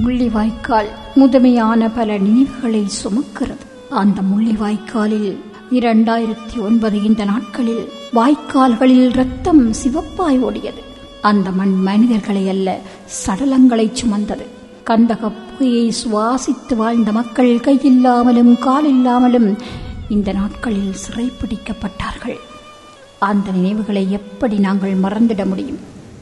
முள்ளிவாய்க்கால் முதுமையான பல நினைவுகளை சுமக்கிறது. அந்த முள்ளிவாய்க்காலில் 2009 இந்த நாட்களில் வாய்க்கால்களில் இரத்தம் சிவப்பாய் ஓடியது. அந்த மண் மனிதர்களை அல்ல, சடலங்களை சுமந்தது. கந்தக புகையை சுவாசித்து வாழ்ந்த மக்கள் கையில்லாமலும் காலில்லாமலும் இந்த நாட்களில் சிறைப்பிடிக்கப்பட்டார்கள். அந்த நினைவுகளை எப்படி நாங்கள் மறந்திட முடியும்?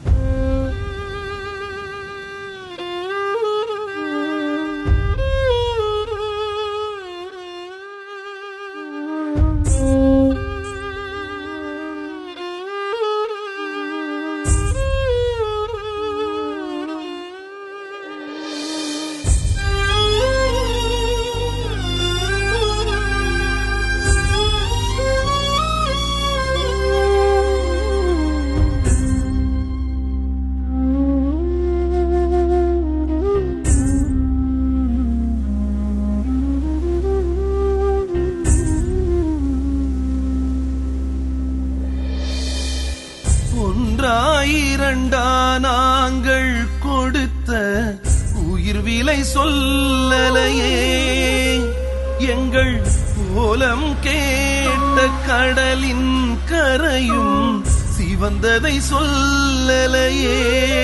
நாங்கள் கொடுத்த உயிர் விலை சொல்லலையே, எங்கள் கோலம் கேட்ட கடலின் கரையும் சிவந்ததை சொல்லலையே.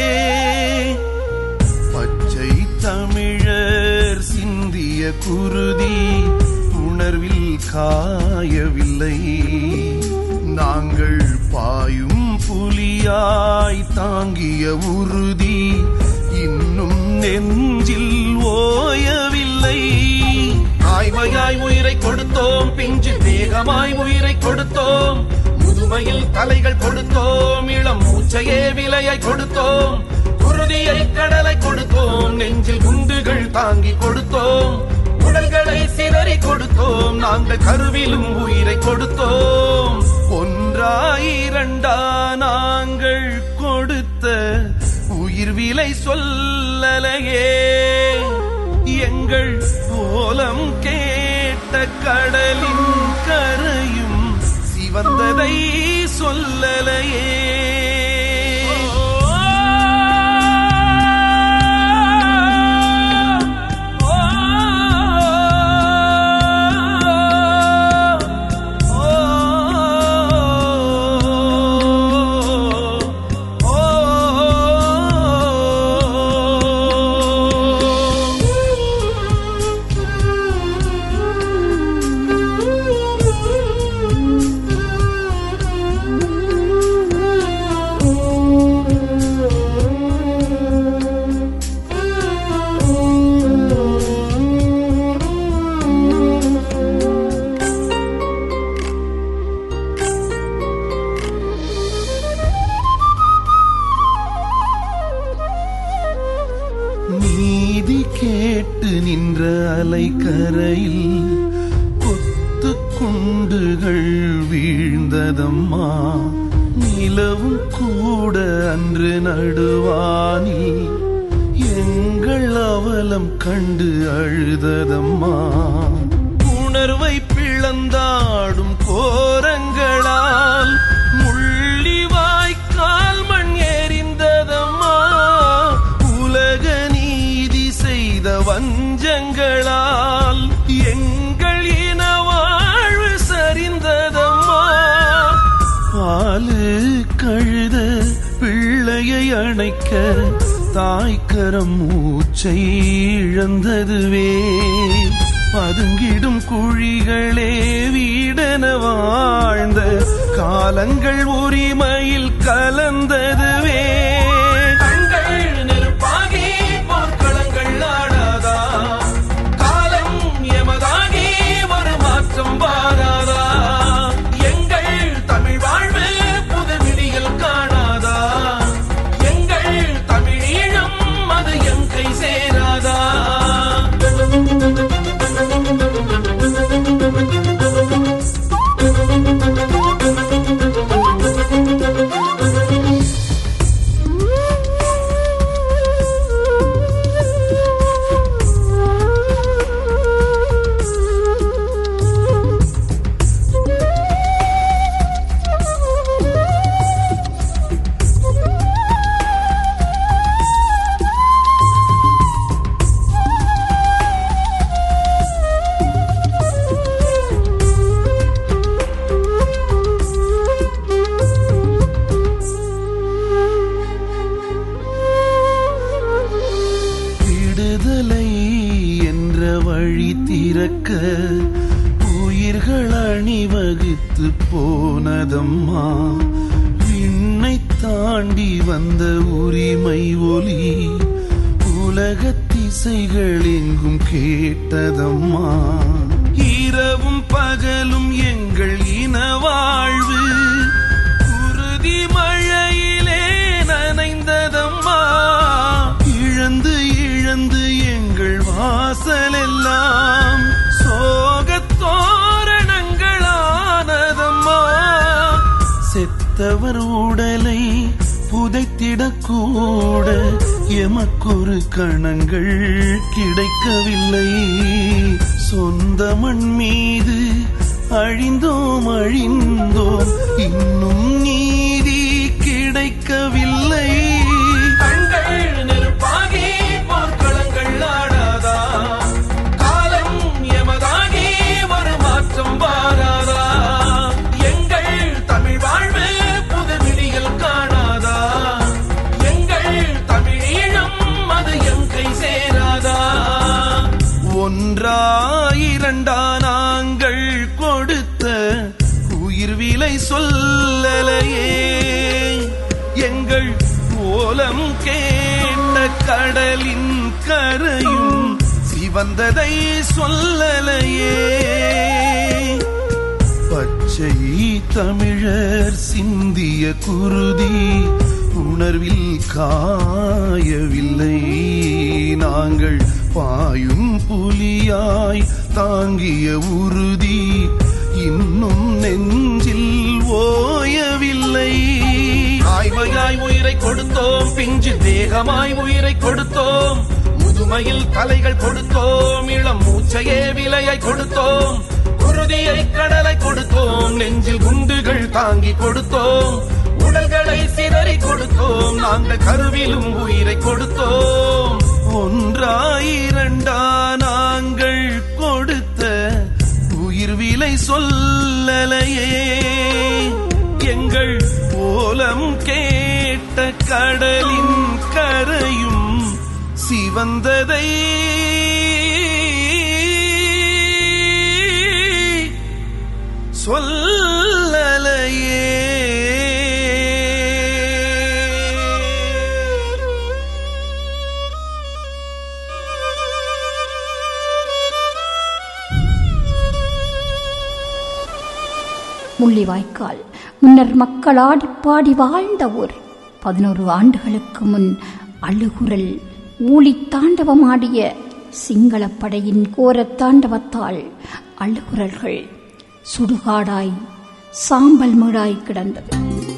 பச்சை தமிழர் சிந்திய குருதி உணர்வில் காயவில்லை. நாங்கள் பாயும் புலியாய் தாங்கிய உறுதி இன்னும் நெஞ்சில் ஓயவில்லை. ஆய்மையாய் உயிரை கொடுத்தோம், பிஞ்சு தேகமாய் உயிரை கொடுத்தோம், முதுமையில் தலைகள் கொடுத்தோம், இளம் மூச்சையே விலையை கொடுத்தோம், குருதியை கடலை கொடுத்தோம், நெஞ்சில் குண்டுகள் தாங்கி கொடுத்தோம், உடல்களை சிதறி கொடுத்தோம், நாங்கள் கருவிலும் உயிரை கொடுத்தோம். ஒன்றாயிரண்டா நாங்கள் கொடுத்த உயிர் விலை சொல்லலையே, எங்கள் கோலம் கேட்ட கடலின் கரையும் சிவந்ததை சொல்லலையே. நீதி கேட்டு நின்ற அலைக்கரையில் கொத்து குண்டுகள் வீழ்ந்ததம்மா. நிலவும் கூட அன்று நடுவானில் எங்கள் அவலம் கண்டு அழுததம்மா. உணர்வை பிளந்தாடும் கோரங்களால் முள்ளிவாய்க்கால் மண் எறிந்ததம்மா. உலக நீதி செய்த வஞ்சங்களால் எங்கள் இன வாழ்வு சரிந்ததம்மா. பாலு கழுத பிள்ளையை அணைக்க தாய்க்கரம் மூச்சை இழந்ததுவே. பதுங்கிடும் குழிகளே வீடென வாழ்ந்த காலங்கள் உரிமையில் கலந்ததுவே. கண்கள் நெருப்பாகி போர்க்களங்கள் ஆடாதா, காலம் எமதாகி ஒரு மாற்றம் வாராதா. எங்கள் தமிழ் வாழ்வு புது விடியல் காணாதா, எங்கள் தமிழீழம் அது என் கை சேராதா. பிறக்க உயிர்கள் அணிவகுத்து போனதம்மா. விண்ணை தாண்டி வந்த உரிமை ஒலி உலகத் திசைகள் எங்கும் கேட்டதம்மா. இரவும் பகலும் எங்கள் இன வாழ்வு குருதி மழையிலே நனைந்ததம்மா. இழந்து இழந்து எங்கள் வாசலெல்லாம் சோகத் தோரணங்களானதம்மா. செத்தவர் உடலை புதைத்திடக்கூட எமக்கொரு கணங்கள் கிடைக்கவில்லை. சொந்த மண் மீது அழிந்தோம் அழிந்தோம், இன்னும் நீதி கிடைக்கவில்லை. கண்கள் நெருப்பாகி போர்க்களங்கள் ஆடாதா, காலம் எமதாகி ஒரு மாற்றம் வாராதா. எங்கள் தமிழ் வாழ்வு புது விடியல் காணாதா, எங்கள் தமிழீழம் அது எம் கை சேராதா. ஒன்றா இரண்டா நாங்கள் கொடுத்த உயிர் விலை சொல்லலையே, எங்கள் ஓலம் கேட்ட கடலின் கரையும் சிவந்ததை சொல்லலையே. பச்சை தமிழர் சிந்திய குருதி உணர்வில் காயவில்லை. நாங்கள் பாயும் புலியாய் தாங்கிய உறுதி இன்னும் நெஞ்சில் ஓயவில்லை. ஆய்வையாய் உயிரை கொடுத்தோம், பிஞ்சு தேகமாய் உயிரை கொடுத்தோம், முதுமையில் தலைகள் கொடுத்தோம், இளம் மூச்சையே விலையை கொடுத்தோம், குருதியை கடலை கொடுத்தோம், நெஞ்சில் குண்டுகள் தாங்கி கொடுத்தோம், உடல்களை சிதறி கொடுத்தோம், நாங்கள் கருவிலும் உயிரை கொடுத்தோம். ஒன்றா இரண்டா நாங்கள் கொடுத்த உயிர் விலை சொல்லலையே, எங்கள் ஓலம் கேட்ட கடலின் கரையும் சிவந்ததை சொல்லலையே. முள்ளிவாய்க்கால் முன்னர் மக்கள் ஆடிப்பாடி வாழ்ந்த ஊர். 11 ஆண்டுகளுக்கு முன் அழுகுரல் ஊழி தாண்டவமாடிய சிங்களப்படையின் கோரத் தாண்டவத்தால் அழுகுரல்கள் சுடுகாடாய் சாம்பல் மீடாய் கிடந்தது.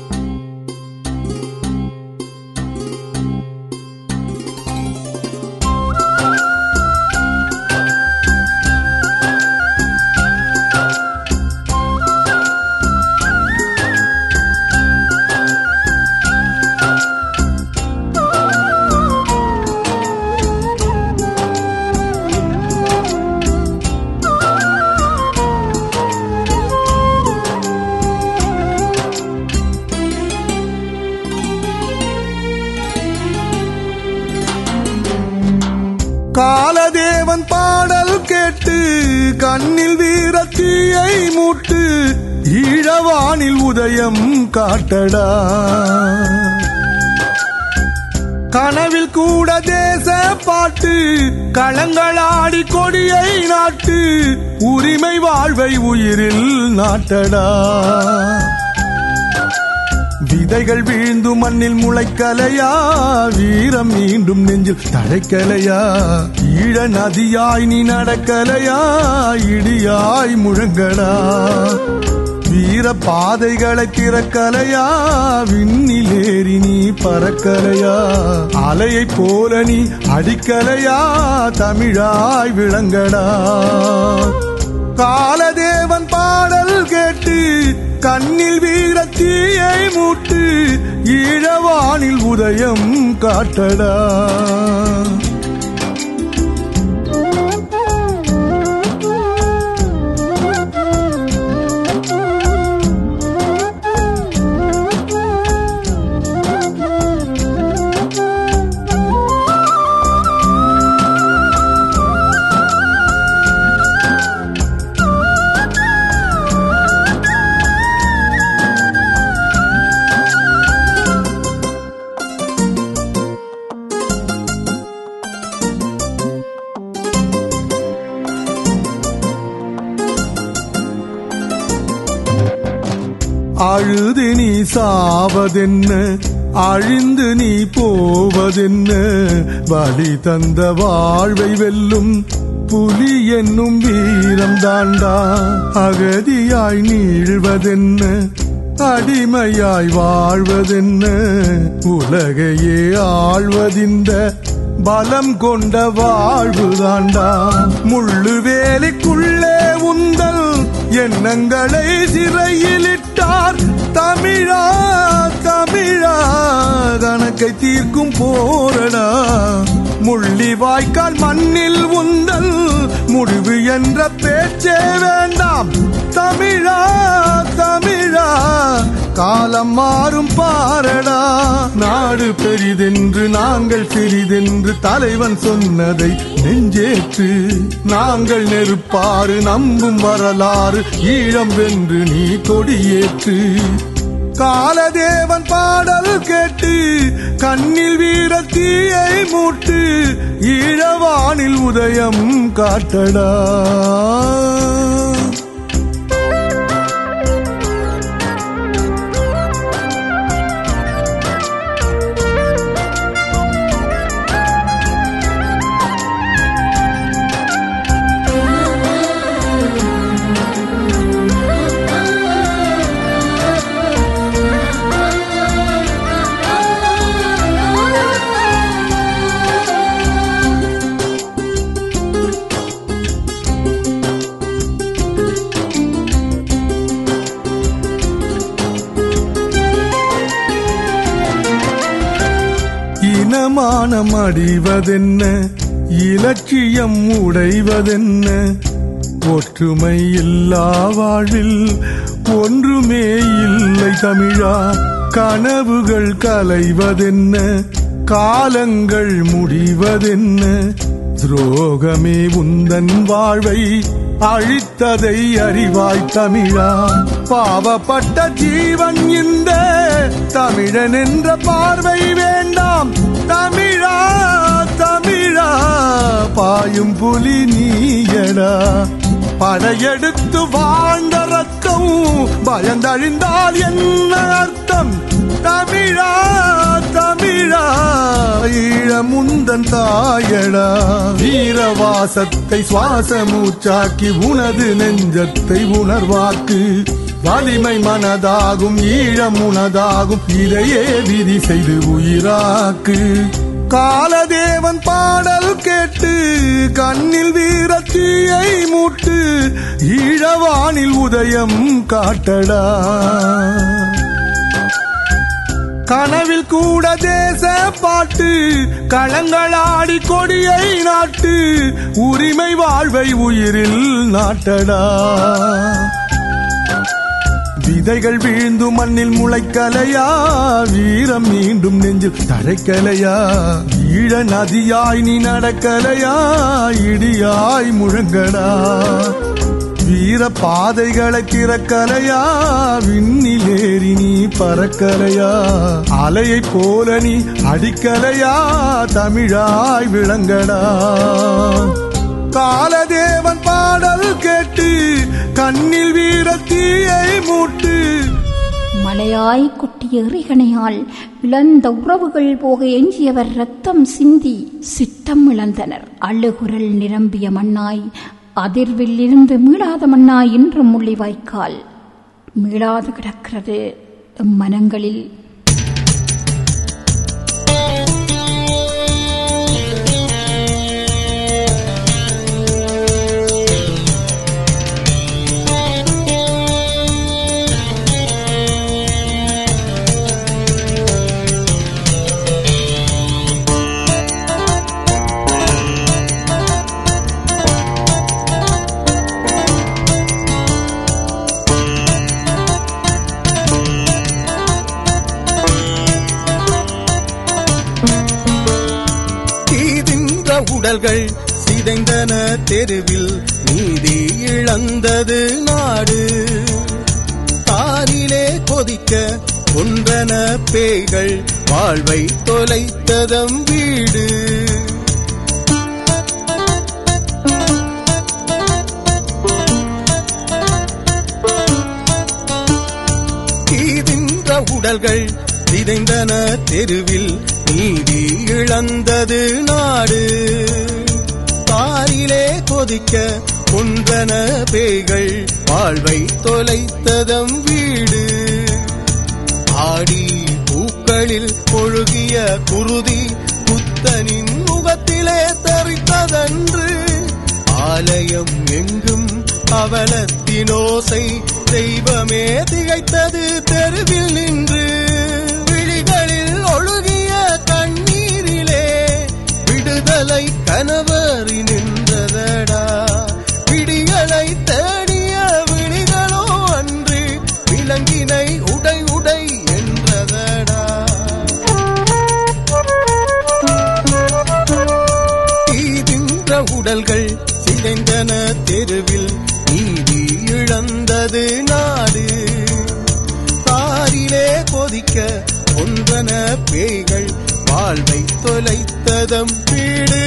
காலதேவன் பாடல் கேட்டு கண்ணில் வீரத்தீயை மூட்டு ஈழவானில் உதயம் காட்டடா. கனவில் கூட தேச பாட்டு களங்களாடி கொடியை நாட்டு உரிமை வாழ்வை உயிரில் நாட்டடா. விதைகள் வீழ்ந்து மண்ணில் முளைக்கலையா, வீரம் மீண்டும் நெஞ்சில் தழைக்கலையா, ஈழ நதியாய் நீ நடக்கலையா, இடியாய் முழங்கடா. வீர பாதைகளை திறக்கலையா, விண்ணிலேறி நீ பறக்கலையா, அலையை போல நீ அடிக்கலையா, தமிழாய் விளங்கடா. காலதேவன் பாடல் கேட்டு கண்ணில் வீரத்தீயை மூட்டு ஈழவானில் உதயம் காட்டடா. அழுது நீ சாவதென்ன, அழிந்து நீ போவதென்ன, வழி தந்த வாழ்வை வெல்லும் புலி என்னும் வீரம் தாண்டா. அகதியாய் நீழ்வதென்ன, அடிமையாய் வாழ்வதென்ன, உலகையே ஆழ்வதிந்த பலம் கொண்ட வாழ்வு தாண்டா. முள்ளு வேலிக்குள்ளே உந்தல் எண்ணங்களை சிறையிலிட்டார் தமிழா தமிழா, கணக்கை தீர்க்கும் போரடா. முள்ளி வாய்க்கால் மண்ணில் உந்தல் முடிவு என்ற பேச்சே வேண்டாம் தமிழா தமிழா, காலம் மாறும் பாரடா. நாடு பெரிதென்று நாங்கள் சிறிதென்று தலைவன் சொன்னதை நெஞ்சேற்று, நாங்கள் நெருப்பாறு நம்பும் வரலாறு ஈழம் வென்று நீ கொடியேற்று. காலதேவன் பாடல் கேட்டு கண்ணில் வீரத்தீயை மூட்டு, ஈழவானில் உதயம் காட்டடா. இனமானம் அடிவதென்ன, இலட்சியம் உடைவதென்ன, ஒற்றுமை இல்லா வாழ்வில் ஒன்றுமே இல்லை தமிழா. கனவுகள் கலைவதென்ன, காலங்கள் முடிவதென்ன, துரோகமே உந்தன் வாழ்வை அழித்ததை அறிவாய் தமிழா. பாவப்பட்ட ஜீவன் இந்த தமிழன் என்ற பார்வை வேண்டாம் தமிழா தமிழா, பாயும் புலி நீயடா. படையெடுத்து வாழ்ந்த ரத்தம் பயந்தழிந்தால் என்ன அர்த்தம் தமிழா தமிழா, ஈழமுந்தன் தாயடா. வீரவாசத்தை சுவாச மூச்சாக்கி உனது நெஞ்சத்தை உணர்வாக்கு, வலிமை மனதாகும் ஈழம் உனதாகும், இதையே விதி செய்து உயிராக்கு. காலதேவன் பாடல் கேட்டு கண்ணில் வீரத்தீயை மூட்டு, ஈழவானில் உதயம் காட்டடா. கனவில் கூட தேச பாட்டு களங்களாடி கொடியை நாட்டு, உரிமை வாழ்வை உயிரில் நாட்டடா. விதைகள் வீழ்ந்து மண்ணில் முளைக்கலையா, வீரம் மீண்டும் நெஞ்சில் தழைக்கலையா. ஈழ நதியாய் நீ நடக்கலையா, இடியாய் முழங்கடா. வீர பாதைகளை திறக்கலையா, விண்ணிலேறி நீ பறக்கலையா. அலையை போல நீ அடிக்கலையா, தமிழாய் விளங்கடா. காலதேவன் பாடல் கேட்டு கண்ணில் வீரத்தீயை மூட்டு. மலையாய் கொட்டிய எறிகணையால் இழந்த உறவுகள் போக எஞ்சியவர் ரத்தம் சிந்தி சித்தம் இழந்தனர். அள்ளுகுரல் நிரம்பிய மண்ணாய் அதிர்வில் இருந்து மீளாத மண்ணாய் இன்றும் முள்ளிவாய்க்கால் மீளாது கிடக்கிறது மனங்களில். உடல்கள் சிதைந்தன தெருவில், நீதி இழந்தது நாடு. தாரிலே கொதிக்க கொன்றன பேய்கள், வாழ்வை தொலைத்ததம் வீடு. உடல்கள் சிதைந்தன தெருவில் நீதி இழந்தது நாடு. பாரிலே கொதிக்க கொன்றன பேய்கள் வாழ்வை தொலைத்ததம் வீடு. ஆடி பூக்களில் ஒழுகிய குருதி புத்தனின் முகத்திலே தரித்ததன்று. ஆலயம் எங்கும் அவலத்தினோசை தெய்வமே திகைத்தது தெருவில் நின்று. விழிகளில் ஒழுகிய கண்ணீரிலே விடுதலை கணவரி நின்றதடா. விடிகளை தேடிய விழிகளோ அன்று விலங்கினை உடை உடை என்றதடா. தீதின்ற உடல்கள் சிதைந்தன தெருவில் நீதி இழந்தது நாடு. தாரிலே கொதிக்க கொன்றன பேய்கள் வாழ்வை தொலைத்ததம் வீடு.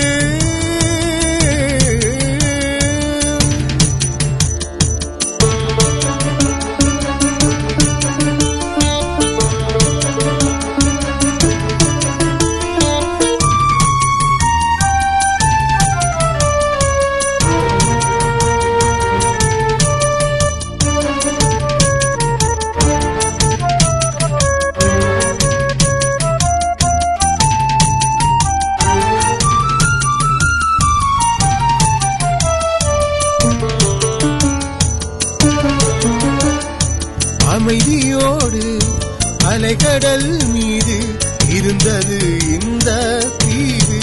அமைதியோடு அலைகடல் மீது இருந்தது இந்த தீவு.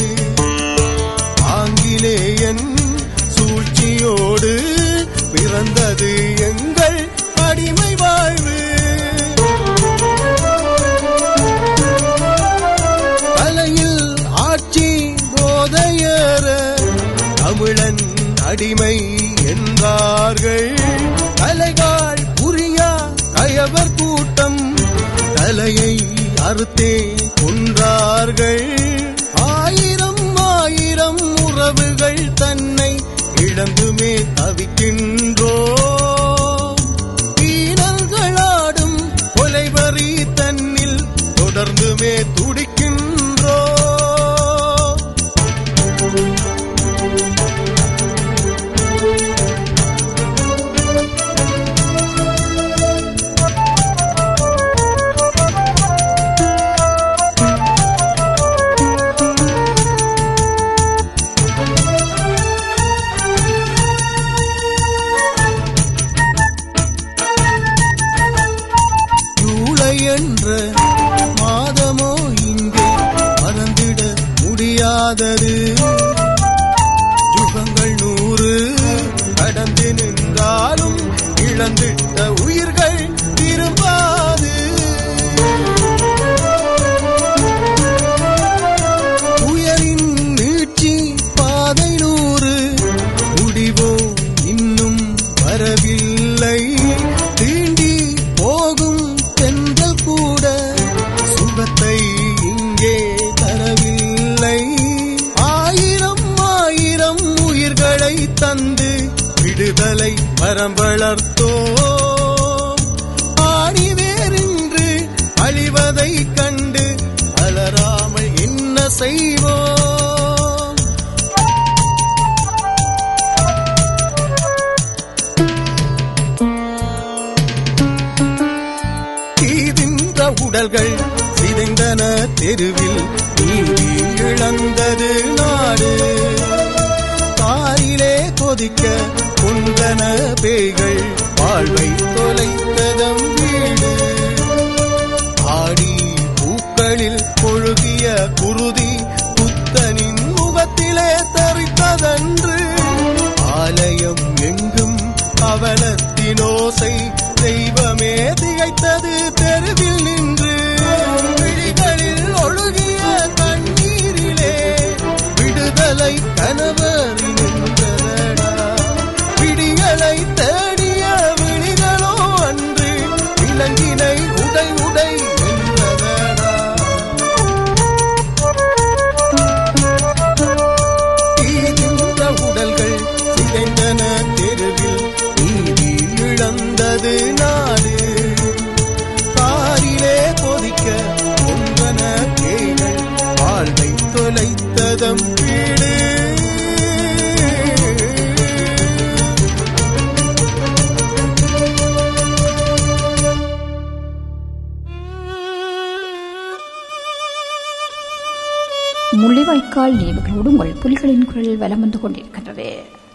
ஆங்கிலேயன் சூழ்ச்சியோடு பிறந்தது எங்கள் அடிமை வாழ்வு. தலையில் ஆட்சி போதையற தமிழன் அடிமை என்றார்கள். தலைகால் புரியா கயவர் கூட்டம் தலையை அறுத்தே கொன்றார்கள். ஆயிரம் ஆயிரம் உறவுகள் தன்னை இழந்துமே தவிக்கின்றோம். வீணர்களாடும் கொலைவரி தன்னில் தொடர்ந்துமே துடிக்கின்றோம். என்ற மாதமோ இங்கே மறந்திட முடியாதது. யுகங்கள் 100 கடந்து நின்றாலும் இழந்திட்ட உயிர்கள் திரும்பாது. உயரின் நீட்சி பாதை 100 முடிவோ இன்னும் வரவில்லை. தீண்டி போகும் தென்றல் கூட சுகத்தை இங்கே தரவில்லை. ஆயிரம் ஆயிரம் உயிர்களை தந்து விடுதலை மரம் வளர்த்தோம். ஆணிவேரின்று அழிவதை கண்டு அலராமல் என்ன செய்வோம்? தீதின்ற உடல்கள் சிதைந்தன தெருவில் நீதி இழந்தது நாடு. தாரிலே கொதிக்க கொண்டன பேய்கள் வாழ்வை தொலைத்ததம் வீடு. ஆடி பூக்களில் ஒழுகிய குருதி புத்தனின் முகத்திலே தரித்ததன்று. ஆலயம் எங்கும் அவலத்தினோசை தெய்வமே திகைத்தது தெருவில் நின்று. விழிகளில் ஒழுகிய கண்ணீரிலே விடுதலை கணவரி நின்றதடா. விடிகளை தேடிய விழிகளோ அன்று விலங்கினை உடை உடை என்றதடா. தீதின்ற உடல்கள் சிதைந்தன தெருவில் நீதி இழந்தது நாடு. தொலைத்ததம் வீடு. முள்ளிவாய்க்கால் நினைவுகளோடு உங்கள் புலிகளின் குரல் வலம் வந்து கொண்டிருக்கின்றது.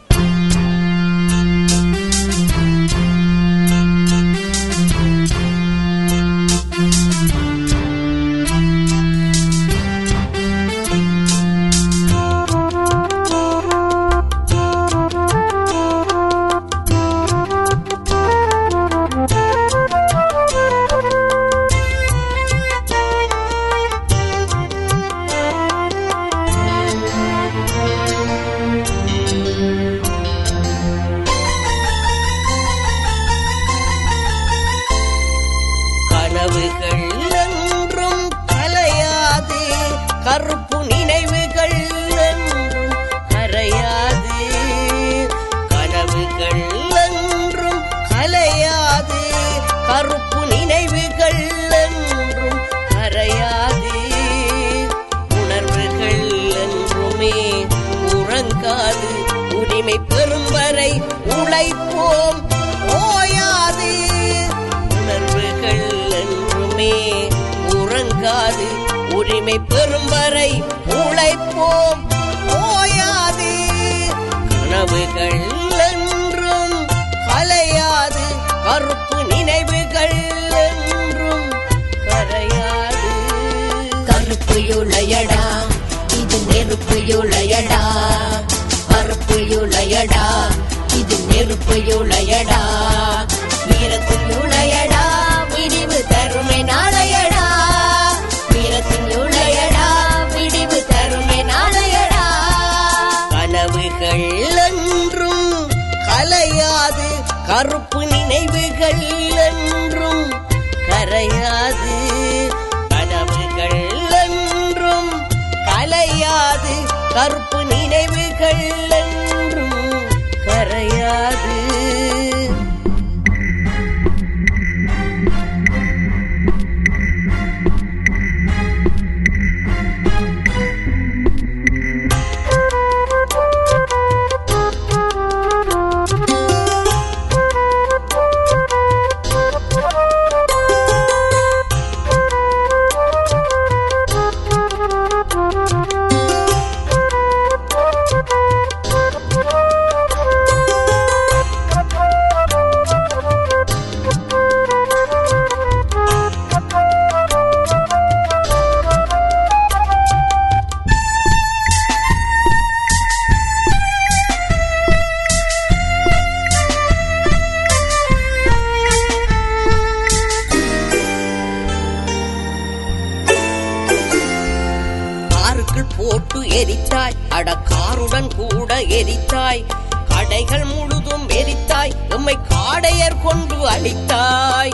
கருப்பு நினைவுகள் என்றும் கரையாது, கனவுகள் என்றும் கலையாது, கருப்பு நினைவுகள் என்றும் கரையாது, உணர்வுகள் என்றுமே உறங்காது, உரிமை பெறும் வரை உழைப்போம் ஓயாது, உணர்வுகள் என்றுமே உறங்காது, உரிமை பெறும் வரை உழைப்போம் ஓயாது, கனவுகள் என்றும் கலையாது, கருப்பு நினைவுகள் என்றும் கரையாது. கருப்பு யுளையடா இது நெருப்பு யுளையடா, கருப்பு யுளையடா இது நெருப்பு யுளையடா, வீரத்தின் யுளையடா விடிவு தருமை நாளையடா, வீரத்தின் யுளையடா விடிவு தருமை நாளையடா. கனவுகள் என்றும் கலையாது, கருப்பு நினைவுகள் என்றும் கரையாது, கனவுகள் என்றும் கலையாது, கருப்பு நினைவுகள் என்றும் கரையாது. போட்டு எரித்தாய், அடக்காருடன் கூட எரித்தாய், கடைகள் முழுதும் எரித்தாய், எம்மை காடையர் கொண்டு அழித்தாய்.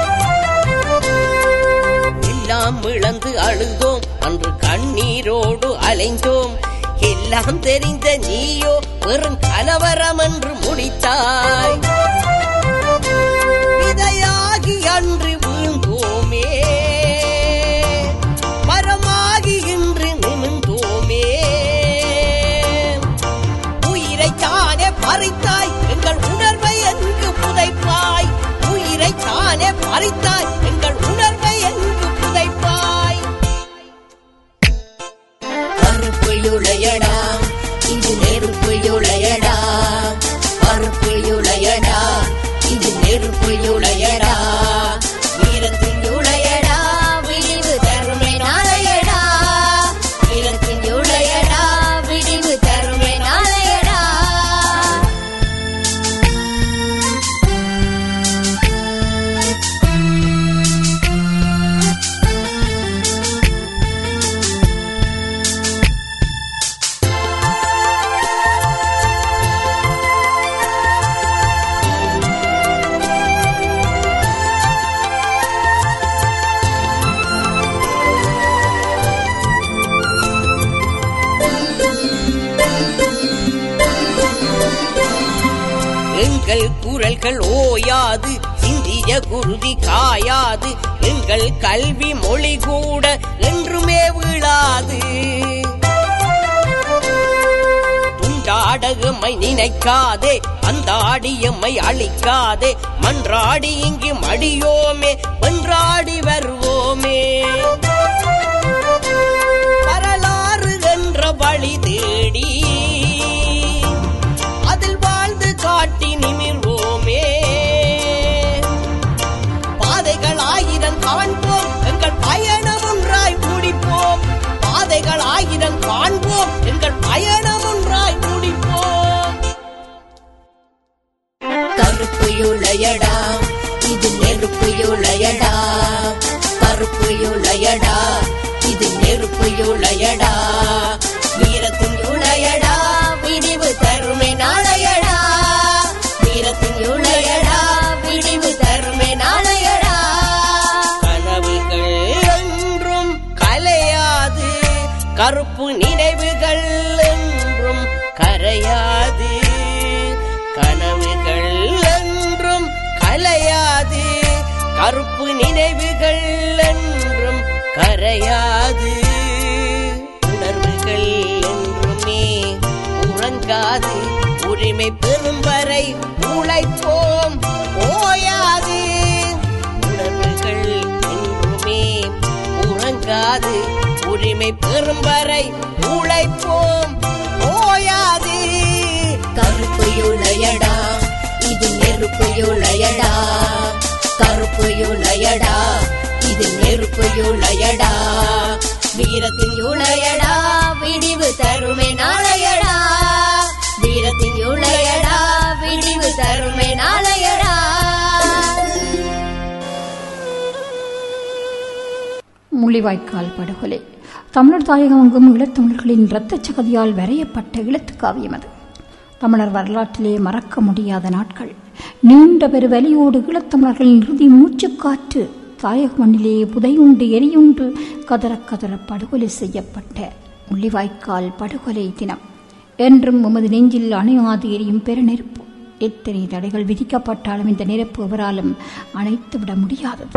எல்லாம் இழந்து அழுதோம், அன்று கண்ணீரோடு அலைந்தோம், எல்லாம் தெரிந்த நீயோ வெறும் கலவரம் என்று முடித்தாய். விதையாகி அன்று வீழ்ந்தோமே, மரமாகி இன்று நிமிர்ந்தோமே, உயிரைத்தானே பறித்தாய் எங்கள் உணர்வை எங்கு புதைப்பாய், உயிரைத்தானே பறித்தாய் எங்கள் உணர்வை எங்கு புதைப்பாய். கருப்பு யுளையடா இது நெருப்பு யுளையடா, கருப்பு யுளையடா இது நெருப்பு யுளையடா, வீரத்தின் யுளையடா விடிவு தருமை நாளையடா, வீரத்தின் யுளையடா விடிவு தருமை நாளையடா. எங்கள் குரல்கள் ஓயாது, இந்திய குருதி காயாது, எங்கள் கல்வி மொழி கூட என்றுமே வீழாது. நினைக்காதே, அந்தாடி எம்மை அழிக்காதே, மன்றாடி இங்கு மடியோமே, வென்றாடி வருவோமே. வரலாறு என்ற வழி தேடி அதில் வாழ்ந்து காட்டி நிமிர்வோமே. பாதைகள் 1000 காண்போம், எங்கள் பயணம் ஒன்றாய் முடிப்போம். பாதைகள் 1000 காண்போம், எங்கள் பயணம் ஒன்றாய் முடிப்போம். கருப்பு யுளையடா, இது நெருப்பு யுளையடா. கருப்பு யுளையடா, இது நெருப்பு யுளையடா. வீரத்தின் யுளையடா, விடிவு தருமே நாளையடா. வீரத்தின் யுளையடா, விடிவு தருமே நாளையடா. கனவுகள் என்றும் கலையாது, கருப்பு நினைவுகள் என்றும் கரையாது. கனவுகள் என்றும் கலையாது, கருப்பு நினைவுகள் என்றும் கரையாது. உணர்வுகள் என்றுமே உறங்காது, உரிமை பெறும் வரை உழைப்போம் ஓயாது. உணர்வுகள் என்றுமே உறங்காது, உரிமை பெறும் வரை உழைப்போம் ஓயாது. கருப்பு யுளையடா, இது நெருப்பு யுளையடா. கருப்பு யுளையடா, இது நெருப்பு யுளையடா. வீரத்தின் யுளையடா, விடிவு தருமே நாளையடா. வீரத்தின் யுளையடா, விடிவு தருமே நாளையடா. முள்ளிவாய்க்கால் படுகொலை தமிழர் தாயகமெங்கும் ஈழத்தமிழர்களின் இரத்தச் சகதியால் வரையப்பட்ட ஈழத்து காவியம் அது. தமிழர் வரலாற்றிலே மறக்க முடியாத நாட்கள். நீண்ட பெருவலியோடு ஈழத்தமிழர்களின் இறுதி மூச்சுக்காற்று தாயக மண்ணிலே புதையுண்டு எரியுண்டு கதற கதற படுகொலை செய்யப்பட்ட முள்ளிவாய்க்கால் படுகொலை தினம் என்றும் எமது நெஞ்சில் அணையாது எரியும் பெருநெருப்பு. எத்தனை தடைகள் விதிக்கப்பட்டாலும் இந்த நெருப்பு எவராலும் அணைத்துவிட முடியாதது.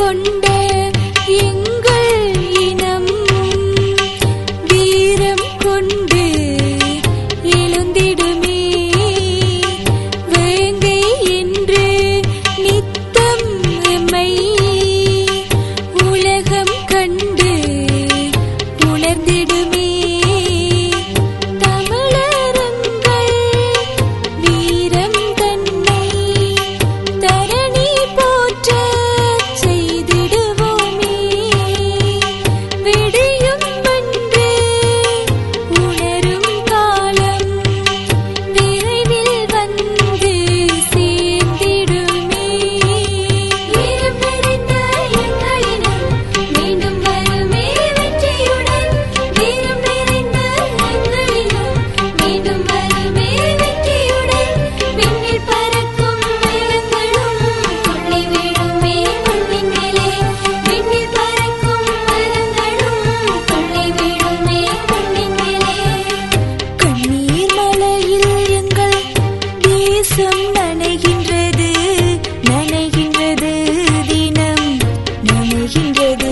கொண்ட எங்கள் இனம் வீரம் கொண்டு எழுந்திடுமே. வேங்கை என்று நித்தம் எம்மை உலகம் கண்டு உணர்ந்திடுமே. தமிழரங்கள் வீரம் தன்னை தரணி போற்ற செய்திடுவோமே. விடியும் வென்று உணரும் காலம் விரைவில் வந்து சேர்ந்திடுமே. வீரம் நிறைந்த எங்கள் இனம் மீண்டும் வருமே வெற்றியுடன். வீரம் நிறைந்த எங்கள் இனம் மீண்டும் வருமே வெற்றியுடன். விண்ணில் பறக்கும் மரங்களும் கொள்ளை விடுமே மண்ணின் மேலே. விண்ணில் பறக்கும் மரங்களும் கொள்ளை விடுமே மண்ணின் மேலே. கண்ணீர் மலையில் எங்கள் தேசம் நனைகின்றது, நனைகின்றது, தினம் நனைகின்றது.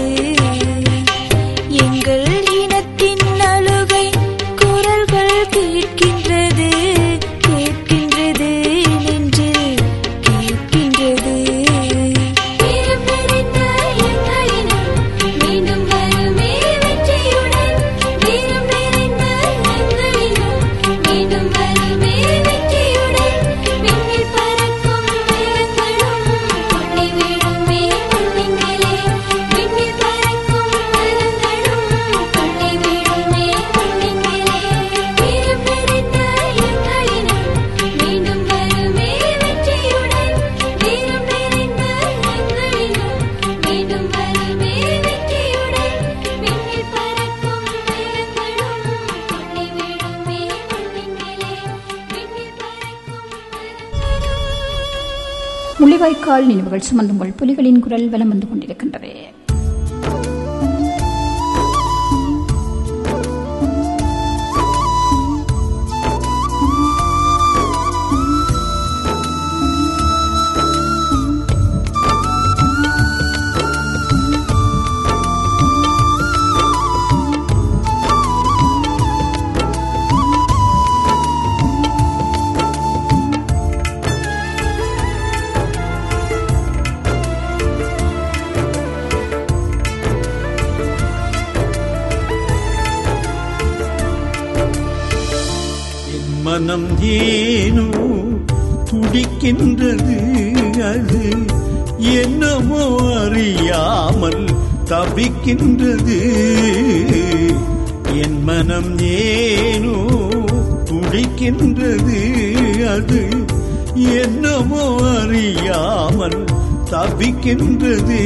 எங்கள் இனத்தின் அழுகை குரல்கள் கேட்கின்றது, கேட்கின்றது, நெஞ்சில் கேட்கின்றது. வீரம் நிறைந்த எங்கள் இனம் மீண்டும் வருமே வெற்றியுடன். வீரம் நிறைந்த எங்கள் இனம் மீண்டும் வருமே வெற்றியுடன். விண்ணில் பறக்கும் மரங்களும் கொள்ளை விடுமே மண்ணின் மேலே. விண்ணில் பறக்கும் மரங்களும் கொள்ளை விடுமே மண்ணின் மேலே. வீரம் நிறைந்த எங்கள் இனம் மீண்டும் வருமே வெற்றியுடன். வீரம் நிறைந்த எங்கள் இனம் மீண்டும் வருமே வெற்றியுடன். விண்ணில் பறக்கும் மரங்களும் கொள்ளை விடுமே மண்ணின் மேலே. விண்ணில் பறக்கும் முள்ளிவாய்க்கால் நினைவுகள் சுமந்துங்கள் புலிகளின் குரல் வலம் வந்து கொண்டிருக்கின்றது. மனம் ஏனோ துடிக்கின்றது, அது என்னமோ அறியாமல் தவிக்கின்றது. என் மனம் ஏனோ துடிக்கின்றது, அது என்னமோ அறியாமல் தவிக்கின்றது.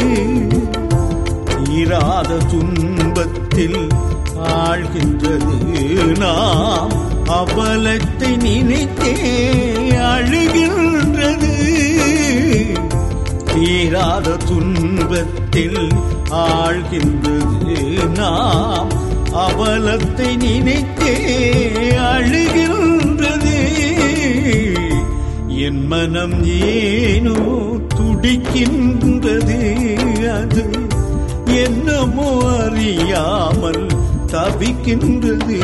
தீராத துன்பத்தில் ஆழ்கின்றது நாம், அவலத்தை நினைத்தே அழுகின்றது. தீராத துன்பத்தில் ஆழ்கின்றது நாம், அவலத்தை நினைத்தே அழுகின்றது. என் மனம் ஏனோ துடிக்கின்றது, அது என்னமோ அறியாமல் தவிக்கின்றது.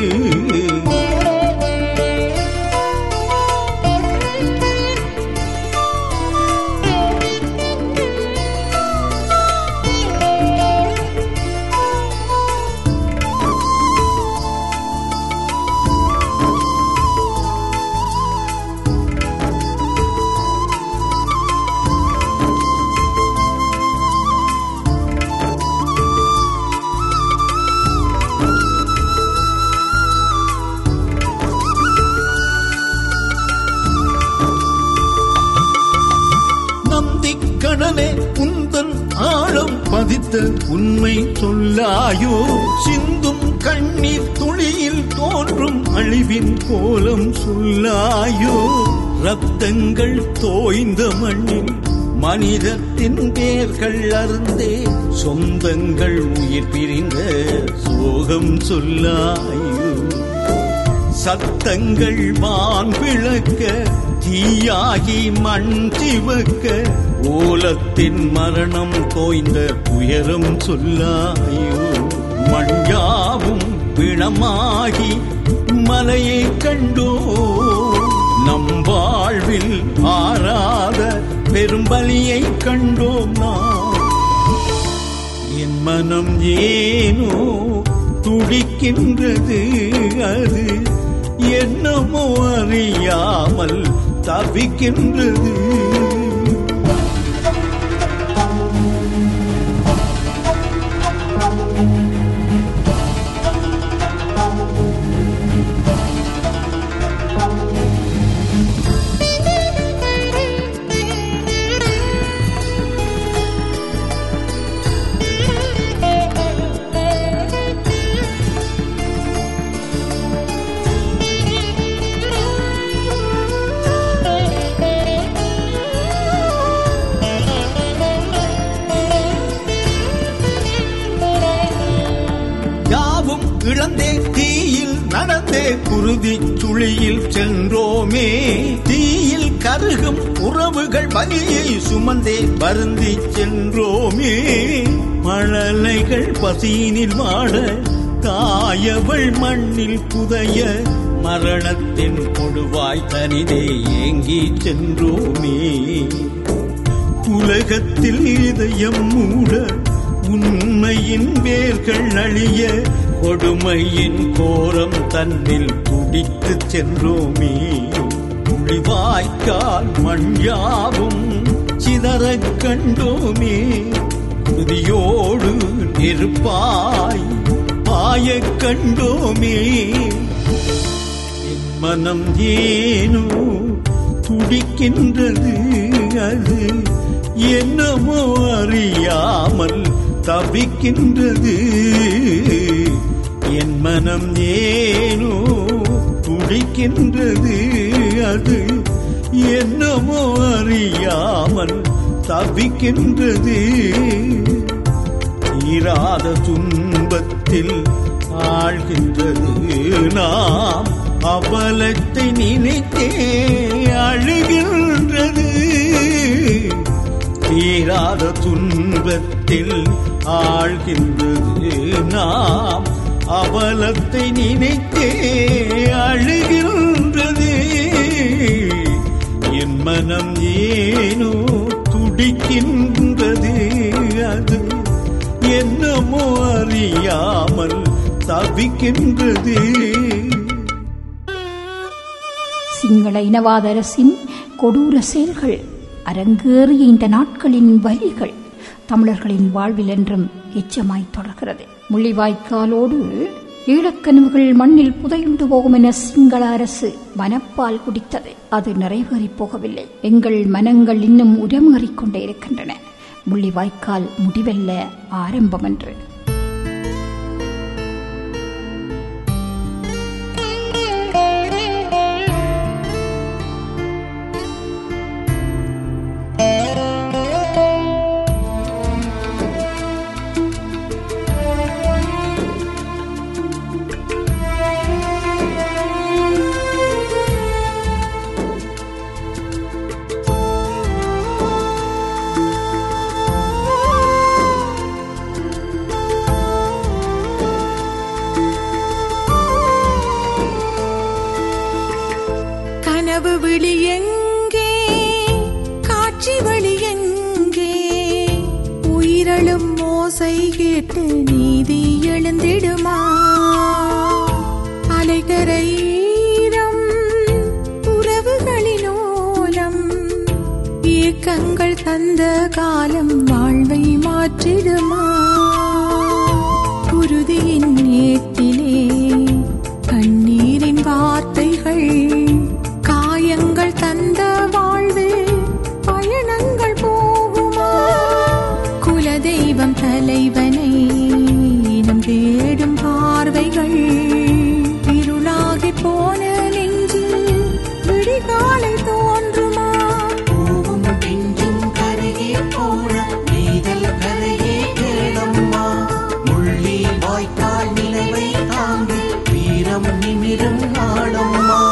கடலே உந்தன் ஆழம் பதித்த உண்மை சொல்லாயோ, சிந்தும் கண்ணீர் துளியில் தோன்றும் அழிவின் கோலம் சொல்லாயோ. ரத்தங்கள் தோய்ந்த மண்ணில் மனிதத்தின் பேர்கள் அருந்தே, சொந்தங்கள் உயிர் பிரிந்த சோகம் சொல்லாயோ. சத்தங்கள் வான் விளக்க, தீயாகி மண் சிவக்க, ஓலத்தின் மரணம் தோய்ந்த துயரம் சொல்லாயோ. மண்யாவும் பிணமாகி மலையை கண்டோ, நம் வாழ்வில் ஆறாத பெரும்பலியை கண்டோம் நாம். என் மனம் ஏனோ துடிக்கின்றது, அது என்னமோ அறியாமல் தவிக்கின்றது. இழந்தே தீயில் நடந்தே குருதி சுழியில் சென்றோமே. தீயில் கருகும் உறவுகள் வலியை சுமந்தே வருந்தி சென்றோமே. மழலைகள் பசியினில் வாட தாயவள் மண்ணில் புதைய மரணத்தின் கொடுவாய் தனிதே ஏங்கி சென்றோமே. உலகத்தில் இதயம் மூட உண்மையின் வேர்கள் அழிய கொடுமையின் கோரம் தன்னில் துடித்து சென்றோமே. புலிவாய்க்கால் மண்யாவும் சிதறக் கண்டோமே. குருதியோடு நெருப்பாய் பாயக் கண்டோமே. என் மனம் ஏனோ துடிக்கின்றது, அது என்னமோ அறியாமல் தவிக்கின்றது. என் மனம் ஏனோ துடிக்கின்றது, அது என்னமோ அறியாமல் தவிக்கின்றது. தீராத துன்பத்தில் ஆழ்கின்றது நாம், அவலத்தை நினைத்தே அழுகின்றது. தீராத துன்பத்தில் ஆழ்கின்றது நாம், அவலத்தை நினைத்தே அழுகின்றது. என் மனம் ஏனோ துடிக்கின்றது, அது என்னமோ அறியாமல் தவிக்கின்றது. சிங்கள இனவாத அரசின் கொடூர செயல்கள் அரங்கேறிய இந்த நாட்களின் வலிகள் தமிழர்களின் வாழ்வில் என்றும் எச்சமாய் தொடர்கிறது. முள்ளிவாய்க்காலோடு ஈழக்கனவுகள் மண்ணில் புதையுண்டு போகும் என சிங்கள அரசு மனப்பால் குடித்தது. அது நிறைவேறி போகவில்லை. எங்கள் மனங்கள் இன்னும் உரமேறிக்கொண்டே இருக்கின்றன. முள்ளிவாய்க்கால் முடிவல்ல, ஆரம்பம் என்று. கனவு விழி எங்கே, காட்சி வழி எங்கே, உயிரழும் ஓசை கேட்டு நீதி எழுந்திடுமா? அலைகரையிடம் உறவுகளின் ஓலம், ஏக்கங்கள் தந்த காலம் வாழ்வை மாற்றிடுமா? குருதியின் ஏட்டிலே கண்ணீரின் வார்த்தைகள், காயங்கள் தந்த வாழ்வு பயணங்கள் போகுமா? குலதெய்வம் தலைவனை நம் தேடும் பார்வைகள், இருளாகி போன நெஞ்சில் விடிகாலை தோன்றுமா? பூவும் பிஞ்சும் கரையே போல நீதல் கரையே கேளம்மா. முள்ளி வாய்க்கால் நினைவை தாங்கி வீரம் நிமிரும் நாடம்மா.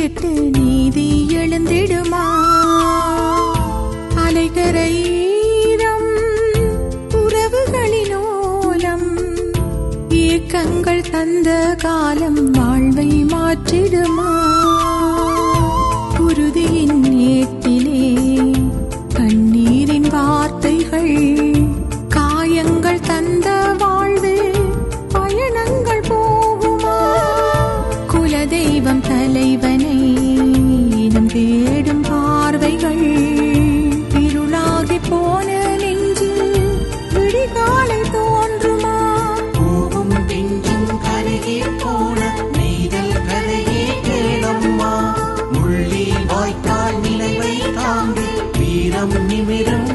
கேட்டு நீதி எழுந்திடுமா? அலைகரையீரம் உறவுகளினோலம் ஏக்கங்கள் தந்த காலம் வாழ்வை மாற்றிடுமா? குருதியின் ஏட்டிலே கண்ணீரின் வார்த்தைகள் காயங்கள் தந்த வாழ்வு பயணங்கள் போகுமா? குலதெய்வம் தலைவனை நம் தேடும் பார்வைகள் இருளாகி போன நெஞ்சில் விடிகாலை தோன்றுமா? பூவும் பிஞ்சும் கருகே போன நெய்தல் கரையே கேளம்மா. முள்ளி வாய்க்கால் நினைவை தாங்கி வீரம் நிமிரும்